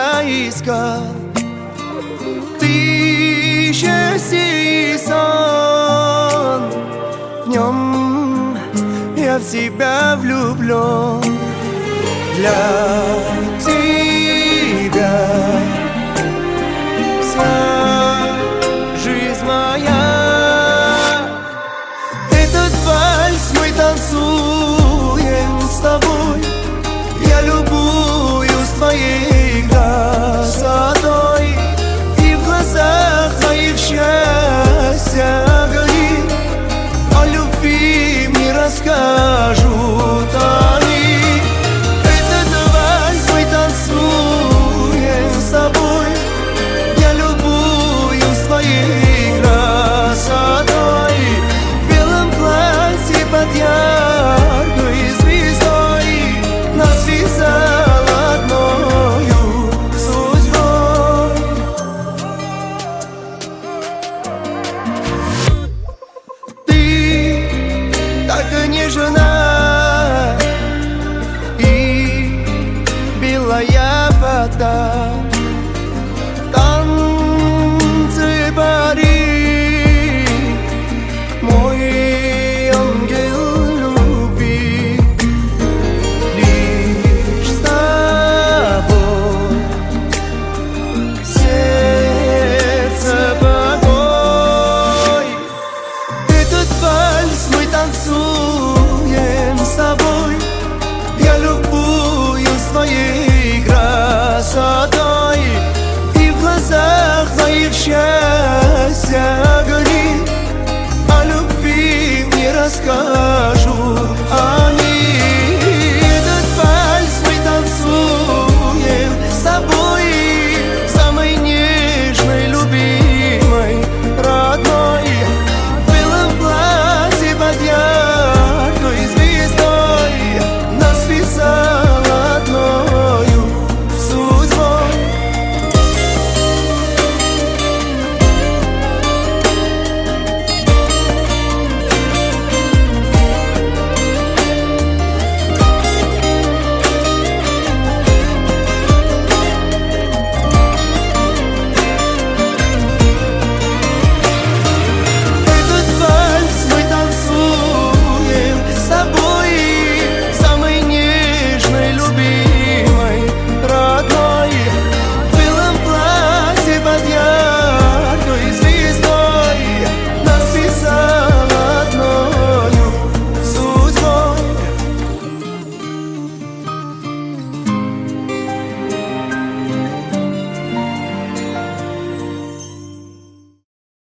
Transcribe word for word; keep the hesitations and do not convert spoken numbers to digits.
тебя искал. Ты счастье и сон, в нем я в тебя влюблен. Для тебя вся жизнь моя. Этот вальс мы танцуем с тобой. Я любуюсь твоей красотой, и в глазах твоих счастья горит. О любви мне расскажут они. Этот вальс мы танцуем с тобой. Я любуюсь твоей красотой, в белом платье под яркой звездой. Нас связало одною судьбой. Ты так нежна и белая вода. Танцы пари, мой ангел любви. Лишь с тобой сердце покой. Этот вальс мы танцуем с тобой. Я любуюсь твоей красотой, и в глазах твоих счастья